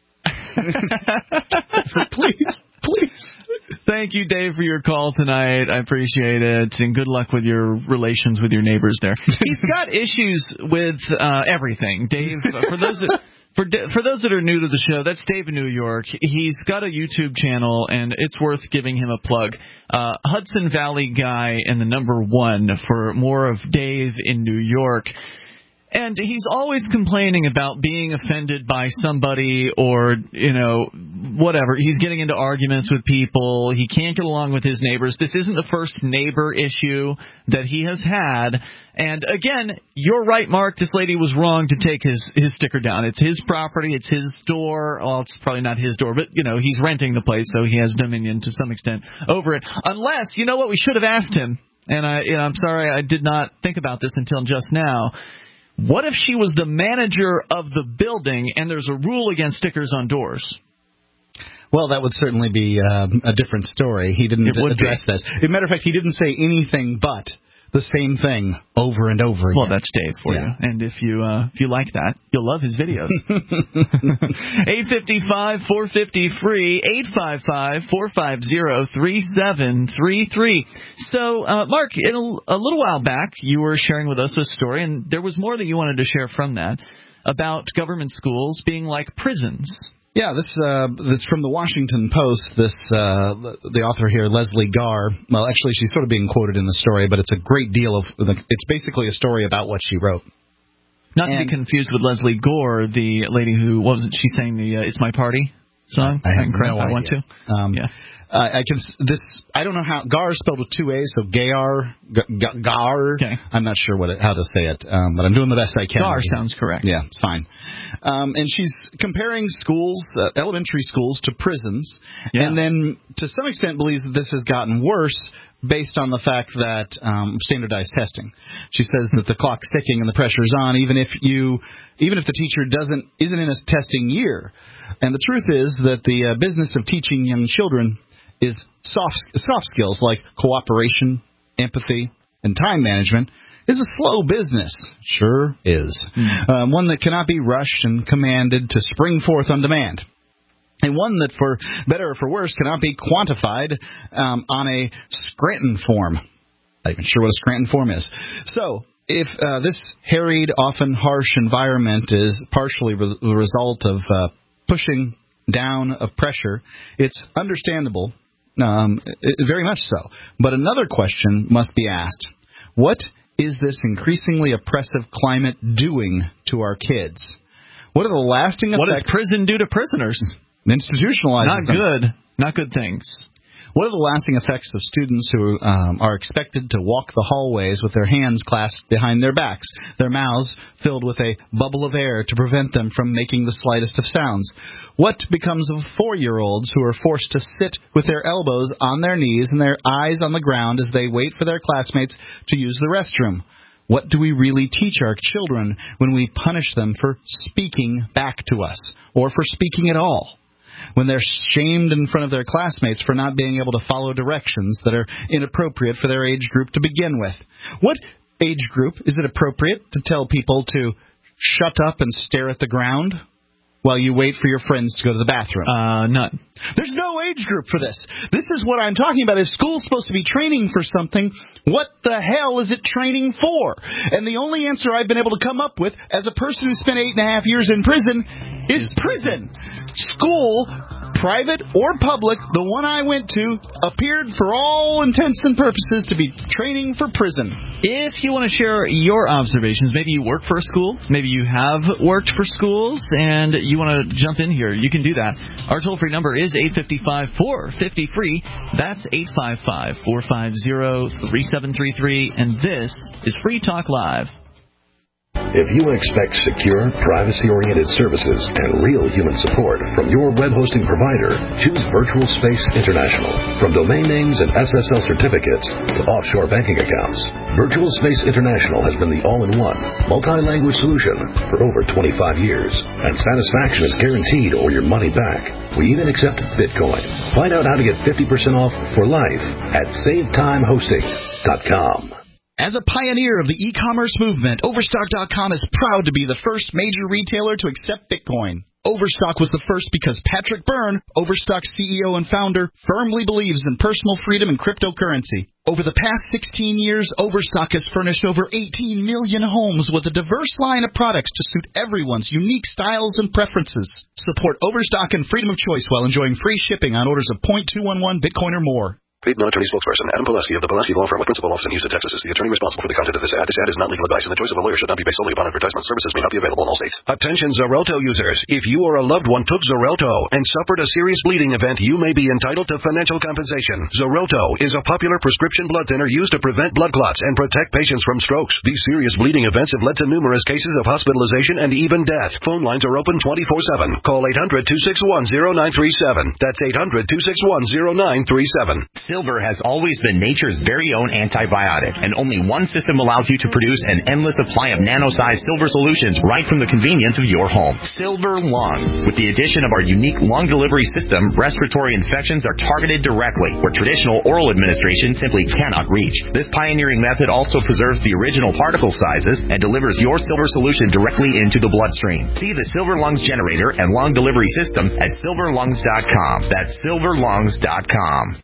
Please. Thank you, Dave, for your call tonight. I appreciate it, and good luck with your relations with your neighbors there. He's got issues with everything, Dave. For those that are new to the show, that's Dave in New York. He's got a YouTube channel, and it's worth giving him a plug. Hudson Valley Guy and the number 1 for more of Dave in New York. And he's always complaining about being offended by somebody or, whatever. He's getting into arguments with people. He can't get along with his neighbors. This isn't the first neighbor issue that he has had. And, again, you're right, Mark. This lady was wrong to take his sticker down. It's his property. It's his door. Well, it's probably not his door, but, he's renting the place, so he has dominion to some extent over it. Unless, you know what, we should have asked him, and I'm sorry I did not think about this until just now. What if she was the manager of the building and there's a rule against stickers on doors? Well, that would certainly be a different story. He didn't address this. As a matter of fact, he didn't say anything but the same thing over and over again. Well, that's Dave for you. And if you like that, you'll love his videos. 855-450-FREE, 855-450-3733. So, Mark, a little while back, you were sharing with us a story, and there was more that you wanted to share from that, about government schools being like prisons. Yeah, this from the Washington Post. The author here, Leslie Garr. Well, actually, she's sort of being quoted in the story, but it's a great deal of. It's basically a story about what she wrote. Not to be confused with Leslie Gore, the lady who wasn't she sang the "It's My Party" song? I have no idea. I want to. Yeah. I don't know how Gar is spelled with two A's, so Gar. Okay. I'm not sure how to say it, but I'm doing the best I can. Gar sounds correct. Yeah, it's fine. And she's comparing schools, elementary schools, to prisons, and then to some extent believes that this has gotten worse based on the fact that standardized testing. She says that the clock's ticking and the pressure's on, even if the teacher isn't in a testing year. And the truth is that the business of teaching young children is soft skills like cooperation, empathy, and time management is a slow business. Sure is. One that cannot be rushed and commanded to spring forth on demand. And one that, for better or for worse, cannot be quantified on a Scranton form. I'm not even sure what a Scranton form is. So, if this harried, often harsh environment is partially the result of pushing down of pressure, it's understandable, very much so. But another question must be asked. What is this increasingly oppressive climate doing to our kids? What are the lasting effects? What does prison do to prisoners? Institutionalizing them. Not good things. What are the lasting effects of students who are expected to walk the hallways with their hands clasped behind their backs, their mouths filled with a bubble of air to prevent them from making the slightest of sounds? What becomes of 4-year-olds who are forced to sit with their elbows on their knees and their eyes on the ground as they wait for their classmates to use the restroom? What do we really teach our children when we punish them for speaking back to us, or for speaking at all? When they're shamed in front of their classmates for not being able to follow directions that are inappropriate for their age group to begin with. What age group is it appropriate to tell people to shut up and stare at the ground while you wait for your friends to go to the bathroom? None. There's no age group for this. This is what I'm talking about. If school's supposed to be training for something, what the hell is it training for? And the only answer I've been able to come up with as a person who spent 8.5 years in prison is prison. School, private or public, the one I went to, appeared for all intents and purposes to be training for prison. If you want to share your observations, maybe you work for a school, maybe you have worked for schools, and you want to jump in here, you can do that. Our toll-free number is 855-450-FREE. That's 855-450-3733, and this is Free Talk Live. If you expect secure, privacy-oriented services and real human support from your web hosting provider, choose Virtual Space International. From domain names and SSL certificates to offshore banking accounts, Virtual Space International has been the all-in-one, multi-language solution for over 25 years. And satisfaction is guaranteed or your money back. We even accept Bitcoin. Find out how to get 50% off for life at SaveTimeHosting.com. As a pioneer of the e-commerce movement, Overstock.com is proud to be the first major retailer to accept Bitcoin. Overstock was the first because Patrick Byrne, Overstock's CEO and founder, firmly believes in personal freedom and cryptocurrency. Over the past 16 years, Overstock has furnished over 18 million homes with a diverse line of products to suit everyone's unique styles and preferences. Support Overstock and freedom of choice while enjoying free shipping on orders of 0.211 Bitcoin or more. Paid non-attorney spokesperson Adam Pulaski of the Pulaski Law Firm with principal office in Houston, Texas is the attorney responsible for the content of this ad. This ad is not legal advice, and the choice of a lawyer should not be based solely upon advertisement. Services may not be available in all states. Attention Xarelto users. If you or a loved one took Xarelto and suffered a serious bleeding event, you may be entitled to financial compensation. Xarelto is a popular prescription blood thinner used to prevent blood clots and protect patients from strokes. These serious bleeding events have led to numerous cases of hospitalization and even death. Phone lines are open 24/7. Call 800-261-0937. That's 800-261-0937. Silver has always been nature's very own antibiotic, and only one system allows you to produce an endless supply of nano-sized silver solutions right from the convenience of your home. Silver Lungs. With the addition of our unique lung delivery system, respiratory infections are targeted directly, where traditional oral administration simply cannot reach. This pioneering method also preserves the original particle sizes and delivers your silver solution directly into the bloodstream. See the Silver Lungs generator and lung delivery system at silverlungs.com. That's silverlungs.com.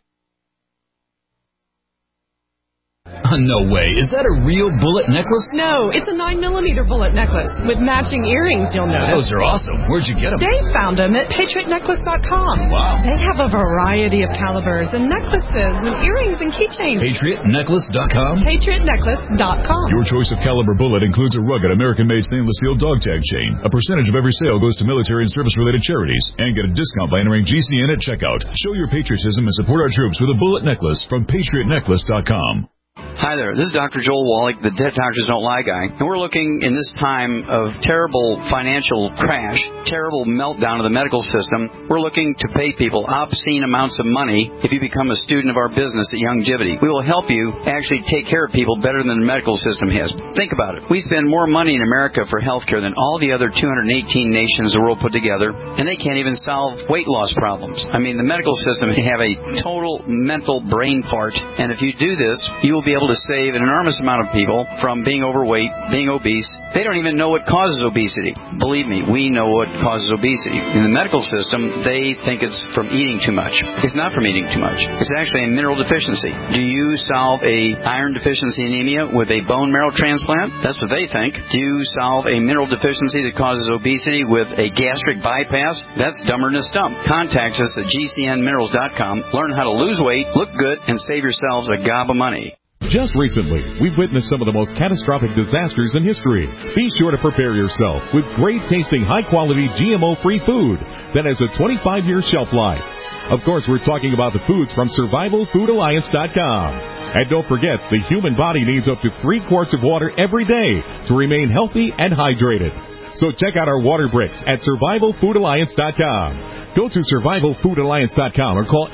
No way. Is that a real bullet necklace? No, it's a 9mm bullet necklace with matching earrings, you'll notice. Those are awesome. Where'd you get them? Dave found them at PatriotNecklace.com. Wow. They have a variety of calibers and necklaces and earrings and keychains. PatriotNecklace.com? PatriotNecklace.com. Your choice of caliber bullet includes a rugged American-made stainless steel dog tag chain. A percentage of every sale goes to military and service-related charities. And get a discount by entering GCN at checkout. Show your patriotism and support our troops with a bullet necklace from PatriotNecklace.com. Hi there, this is Dr. Joel Wallach, the Dead Doctors Don't Lie guy, and we're looking in this time of terrible financial crash, terrible meltdown of the medical system, we're looking to pay people obscene amounts of money if you become a student of our business at Youngevity. We will help you actually take care of people better than the medical system has. Think about it. We spend more money in America for health care than all the other 218 nations the world put together, and they can't even solve weight loss problems. I mean, the medical system can have a total mental brain fart, and if you do this, you will be able to save an enormous amount of people from being overweight, being obese. They don't even know what causes obesity. Believe me, we know what causes obesity. In the medical system, they think it's from eating too much. It's not from eating too much. It's actually a mineral deficiency. Do you solve a iron deficiency anemia with a bone marrow transplant? That's what they think. Do you solve a mineral deficiency that causes obesity with a gastric bypass? That's dumber than a stump. Contact us at GCNminerals.com. Learn how to lose weight, look good, and save yourselves a gob of money. Just recently, we've witnessed some of the most catastrophic disasters in history. Be sure to prepare yourself with great-tasting, high-quality, GMO-free food that has a 25-year shelf life. Of course, we're talking about the foods from SurvivalFoodAlliance.com. And don't forget, the human body needs up to 3 quarts of water every day to remain healthy and hydrated. So check out our water bricks at SurvivalFoodAlliance.com. Go to SurvivalFoodAlliance.com or call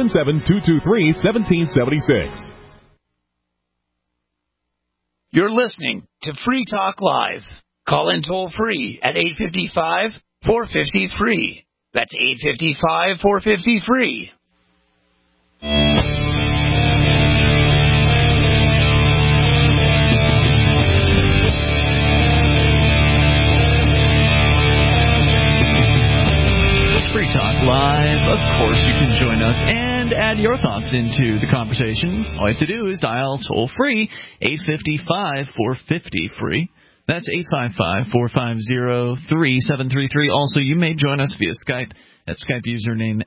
877-223-1776. You're listening to Free Talk Live. Call in toll free at 855-450-FREE. That's 855-450-FREE. Free Talk Live. Of course, you can join us and add your thoughts into the conversation. All you have to do is dial toll-free 855-450-FREE. That's 855-450-3733. Also, you may join us via Skype at Skype username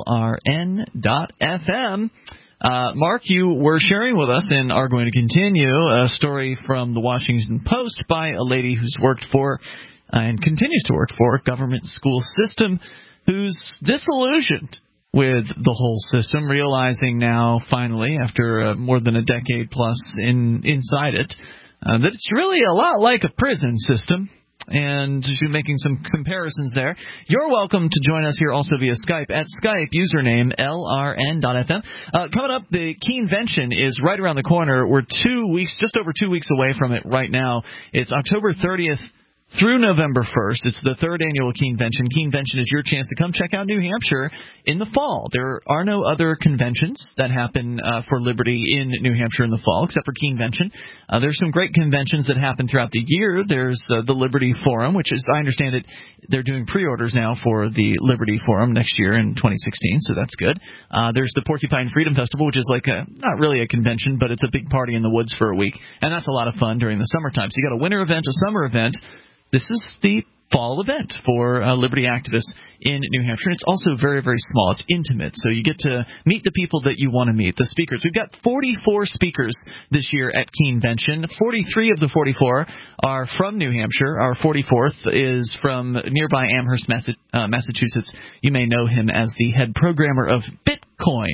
LRN.FM. Mark, you were sharing with us and are going to continue a story from the Washington Post by a lady who's worked for and continues to work for a government school system who's disillusioned with the whole system, realizing now, finally, after more than a decade plus inside it, that it's really a lot like a prison system. And she's making some comparisons there. You're welcome to join us here also via Skype at Skype, username LRN.FM. Coming up, the Keenvention is right around the corner. We're just over 2 weeks away from it right now. It's October 30th. Through November 1st, it's the 3rd annual Keenvention. Keenvention is your chance to come check out New Hampshire in the fall. There are no other conventions that happen for Liberty in New Hampshire in the fall, except for Keenvention. There's some great conventions that happen throughout the year. There's the Liberty Forum, which is, I understand it, they're doing pre-orders now for the Liberty Forum next year in 2016, so that's good. There's the Porcupine Freedom Festival, which is like not really a convention, but it's a big party in the woods for a week, and that's a lot of fun during the summertime. So you got a winter event, a summer event. This is the fall event for liberty activists in New Hampshire. It's also very, very small. It's intimate, so you get to meet the people that you want to meet, the speakers. We've got 44 speakers this year at Keenvention. 43 of the 44 are from New Hampshire. Our 44th is from nearby Amherst, Massachusetts. You may know him as the head programmer of Bitcoin.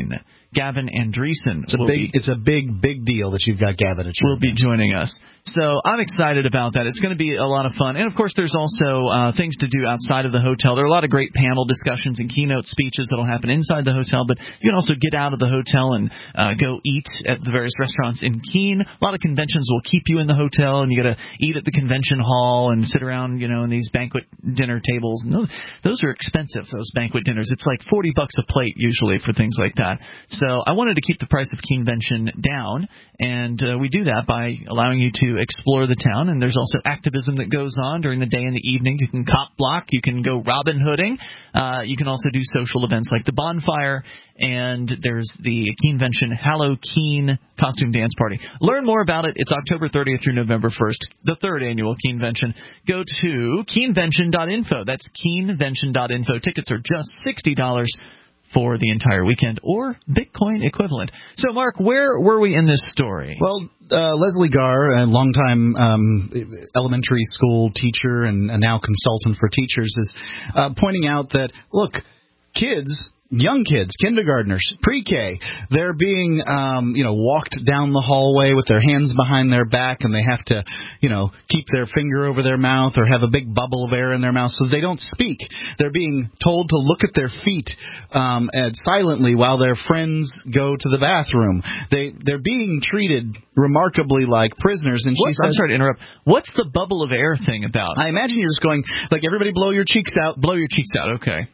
Gavin Andreessen. It's a big deal that you've got Gavin at your will be joining us. So I'm excited about that. It's going to be a lot of fun. And, of course, there's also things to do outside of the hotel. There are a lot of great panel discussions and keynote speeches that will happen inside the hotel, but you can also get out of the hotel and go eat at the various restaurants in Keene. A lot of conventions will keep you in the hotel, and you got to eat at the convention hall and sit around, in these banquet dinner tables. And those are expensive, those banquet dinners. It's like $40 a plate usually for things like that. So I wanted to keep the price of Keenvention down, and we do that by allowing you to explore the town. And there's also activism that goes on during the day and the evening. You can cop block. You can go Robin Hooding. You can also do social events like the bonfire. And there's the Keenvention Hallow Keene costume dance party. Learn more about it. It's October 30th through November 1st, the third annual Keenvention. Go to keenvention.info. That's keenvention.info. Tickets are just $60 for the entire weekend, or Bitcoin equivalent. So, Mark, where were we in this story? Well, Leslie Garr, a longtime elementary school teacher and now consultant for teachers, is pointing out that, look, young kids, kindergartners, pre-K, they're being, walked down the hallway with their hands behind their back, and they have to, keep their finger over their mouth or have a big bubble of air in their mouth so they don't speak. They're being told to look at their feet and silently while their friends go to the bathroom. They're being treated remarkably like prisoners. And she says, I'm sorry to interrupt. What's the bubble of air thing about? I imagine you're just going, like, everybody blow your cheeks out. Blow your cheeks out. Okay.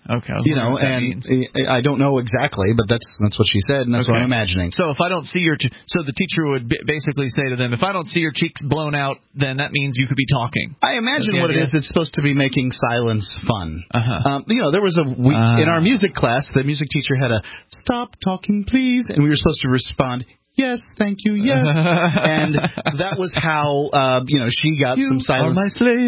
I don't know exactly, but that's what she said, and that's what I'm imagining. So if I don't see so the teacher would basically say to them, if I don't see your cheeks blown out, then that means you could be talking. I imagine what it is. It's supposed to be making silence fun. There was in our music class, the music teacher had a "stop talking, please," and we were supposed to respond, "Yes, thank you, yes." And that was how, she got some silence. You are my slave.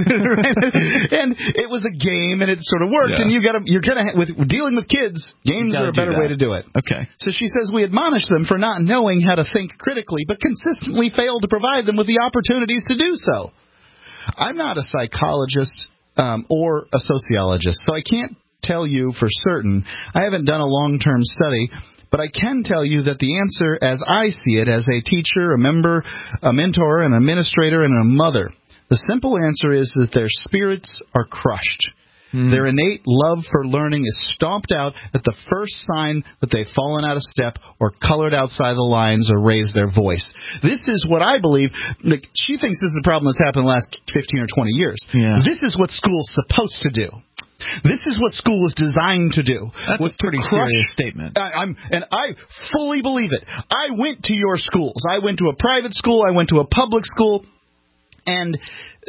And it was a game, and it sort of worked. Yeah. And with dealing with kids, games are a better way to do it. Okay. So she says, we admonish them for not knowing how to think critically, but consistently fail to provide them with the opportunities to do so. I'm not a psychologist or a sociologist, so I can't tell you for certain. I haven't done a long-term study. But I can tell you that the answer, as I see it, as a teacher, a member, a mentor, an administrator, and a mother, the simple answer is that their spirits are crushed. Their innate love for learning is stomped out at the first sign that they've fallen out of step or colored outside the lines or raised their voice. This is what I believe. She thinks this is a problem that's happened in the last 15 or 20 years. Yeah. This is what school's supposed to do. This is what school was designed to do. That's a pretty serious statement. And I fully believe it. I went to your schools. I went to a private school. I went to a public school. And,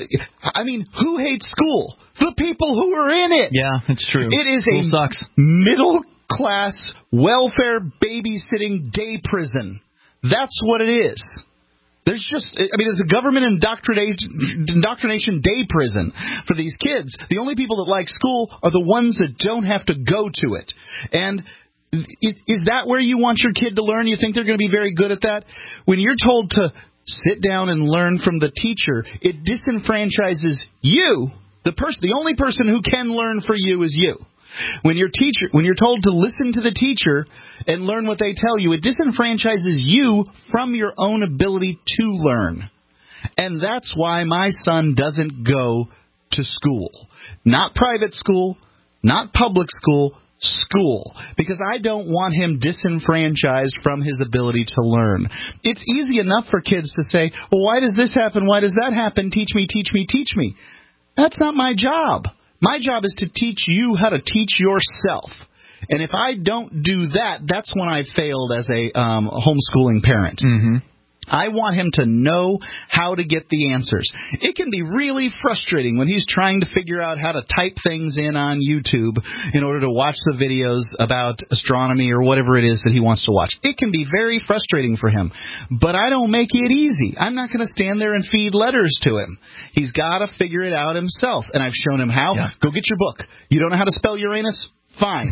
who hates school? The people who are in it. Yeah, it's true. It is school sucks. Middle-class, welfare, babysitting day prison. That's what it is. There's it's a government indoctrination day prison for these kids. The only people that like school are the ones that don't have to go to it. And is that where you want your kid to learn? You think they're going to be very good at that? When you're told to sit down and learn from the teacher, it disenfranchises you. The only person who can learn for you is you. When you're told to listen to the teacher and learn what they tell you, it disenfranchises you from your own ability to learn. And that's why my son doesn't go to school. Not private school, not public school, school. Because I don't want him disenfranchised from his ability to learn. It's easy enough for kids to say, well, why does this happen? Why does that happen? Teach me, teach me, teach me. That's not my job. My job is to teach you how to teach yourself. And if I don't do that, that's when I failed as a homeschooling parent. Mm-hmm. I want him to know how to get the answers. It can be really frustrating when he's trying to figure out how to type things in on YouTube in order to watch the videos about astronomy or whatever it is that he wants to watch. It can be very frustrating for him. But I don't make it easy. I'm not going to stand there and feed letters to him. He's got to figure it out himself. And I've shown him how. Yeah. Go get your book. You don't know how to spell Uranus? Fine.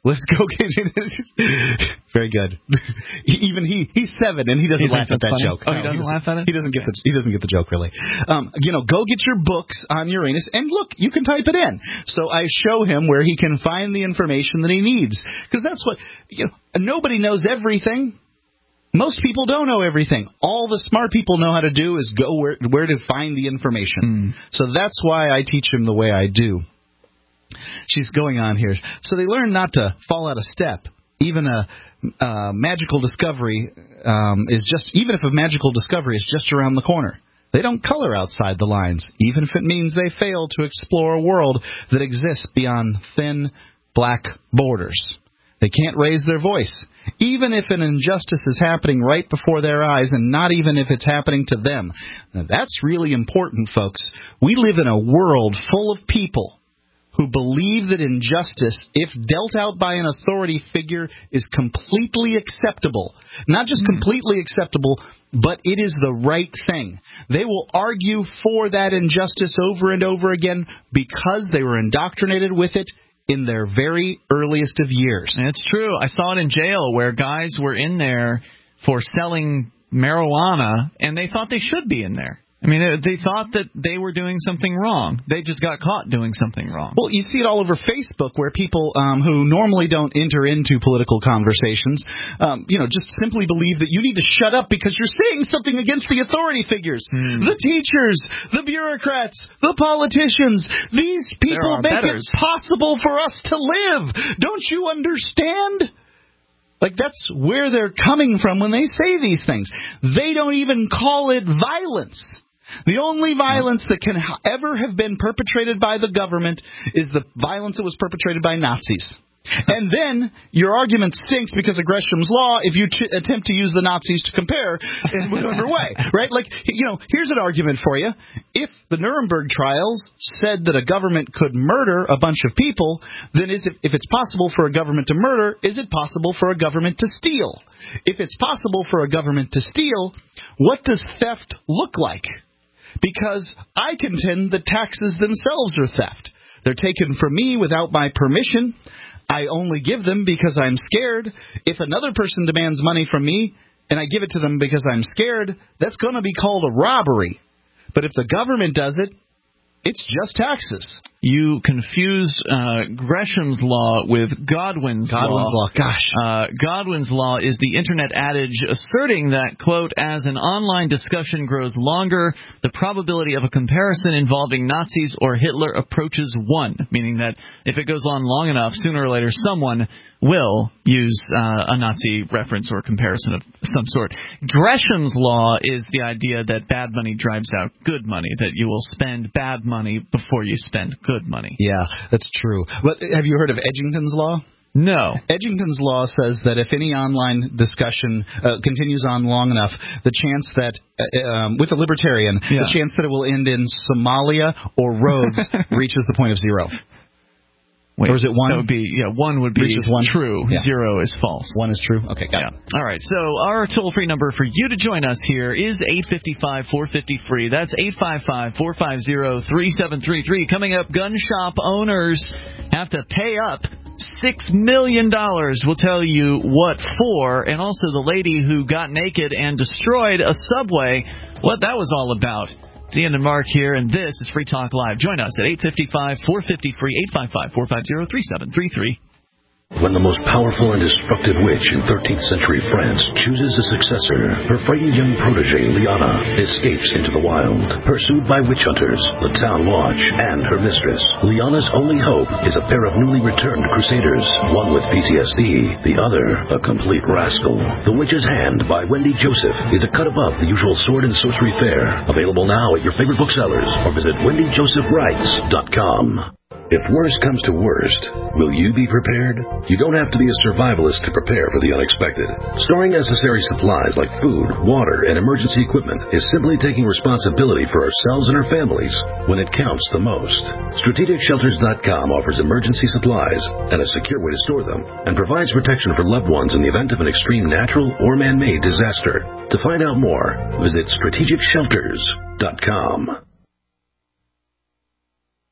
Let's go get it. Very good. Even he's 7 and he doesn't laugh at that funny? joke. Oh, he doesn't laugh at it? He doesn't get the joke really. Go get your books on Uranus and look, you can type it in. So I show him where he can find the information that he needs, because that's what nobody knows everything. Most people don't know everything. All the smart people know how to do is go where to find the information. So that's why I teach him the way I do. She's going on here. So they learn not to fall out of step. Even a magical discovery even if a magical discovery is just around the corner. They don't color outside the lines, even if it means they fail to explore a world that exists beyond thin black borders. They can't raise their voice, even if an injustice is happening right before their eyes, and not even if it's happening to them. Now, that's really important, folks. We live in a world full of people who believe that injustice, if dealt out by an authority figure, is completely acceptable. Not just completely acceptable, but it is the right thing. They will argue for that injustice over and over again because they were indoctrinated with it in their very earliest of years. It's true. I saw it in jail where guys were in there for selling marijuana, and they thought they should be in there. I mean, they thought that they were doing something wrong. They just got caught doing something wrong. Well, you see it all over Facebook where people who normally don't enter into political conversations, just simply believe that you need to shut up because you're saying something against the authority figures. The teachers, the bureaucrats, the politicians. These people make it possible for us to live. Don't you understand? Like, that's where they're coming from when they say these things. They don't even call it violence. The only violence that can ever have been perpetrated by the government is the violence that was perpetrated by Nazis. And then your argument stinks because of Gresham's law if you attempt to use the Nazis to compare in whatever way, right? Like, here's an argument for you. If the Nuremberg trials said that a government could murder a bunch of people, then if it's possible for a government to murder, is it possible for a government to steal? If it's possible for a government to steal, what does theft look like? Because I contend that taxes themselves are theft. They're taken from me without my permission. I only give them because I'm scared. If another person demands money from me and I give it to them because I'm scared, that's going to be called a robbery. But if the government does it, it's just taxes. You confused Gresham's law with Godwin's law. Gosh. Godwin's law is the Internet adage asserting that, quote, as an online discussion grows longer, the probability of a comparison involving Nazis or Hitler approaches 1, meaning that if it goes on long enough, sooner or later someone will use a Nazi reference or comparison of some sort. Gresham's law is the idea that bad money drives out good money, that you will spend bad money before you spend good money. Yeah, that's true. But have you heard of Edgington's law? No. Edgington's law says that if any online discussion continues on long enough, the chance that, with a libertarian, the chance that it will end in Somalia or Rhodes reaches the point of 0. Wait, or is it 1? That would be, 1 would be true. Yeah. 0 is false. 1 is true? Okay, got it. All right, so our toll-free number for you to join us here is 855-450-FREE. That's 855-450-3733. Coming up, gun shop owners have to pay up $6 million. We'll tell you what for, and also the lady who got naked and destroyed a subway, what that was all about. It's Ian and Mark here, and this is Free Talk Live. Join us at 855-450-FREE, 855-450-3733. When the most powerful and destructive witch in 13th century France chooses a successor, her frightened young protege, Liana, escapes into the wild. Pursued by witch hunters, the town watch, and her mistress, Liana's only hope is a pair of newly returned crusaders, one with PTSD, the other a complete rascal. The Witch's Hand by Wendy Joseph is a cut above the usual sword and sorcery fare. Available now at your favorite booksellers or visit wendyjosephwrites.com. If worst comes to worst, will you be prepared? You don't have to be a survivalist to prepare for the unexpected. Storing necessary supplies like food, water, and emergency equipment is simply taking responsibility for ourselves and our families when it counts the most. StrategicShelters.com offers emergency supplies and a secure way to store them, and provides protection for loved ones in the event of an extreme natural or man-made disaster. To find out more, visit StrategicShelters.com.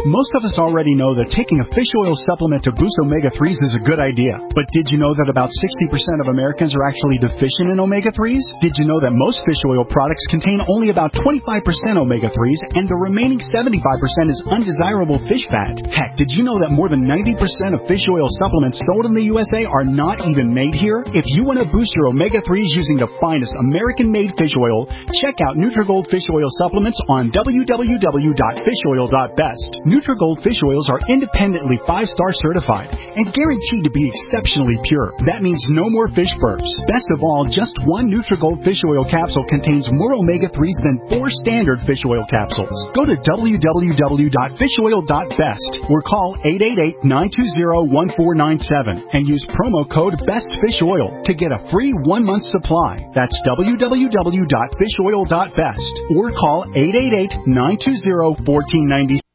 Most of us already know that taking a fish oil supplement to boost omega-3s is a good idea. But did you know that about 60% of Americans are actually deficient in omega-3s? Did you know that most fish oil products contain only about 25% omega-3s and the remaining 75% is undesirable fish fat? Heck, did you know that more than 90% of fish oil supplements sold in the USA are not even made here? If you want to boost your omega-3s using the finest American-made fish oil, check out Nutrigold Fish Oil Supplements on www.fishoil.best. Nutrigold fish oils are independently 5-star certified and guaranteed to be exceptionally pure. That means no more fish burps. Best of all, just one Nutrigold fish oil capsule contains more omega-3s than 4 standard fish oil capsules. Go to www.fishoil.best or call 888-920-1497 and use promo code BESTFISHOIL to get a free 1-month supply. That's www.fishoil.best or call 888-920-1497.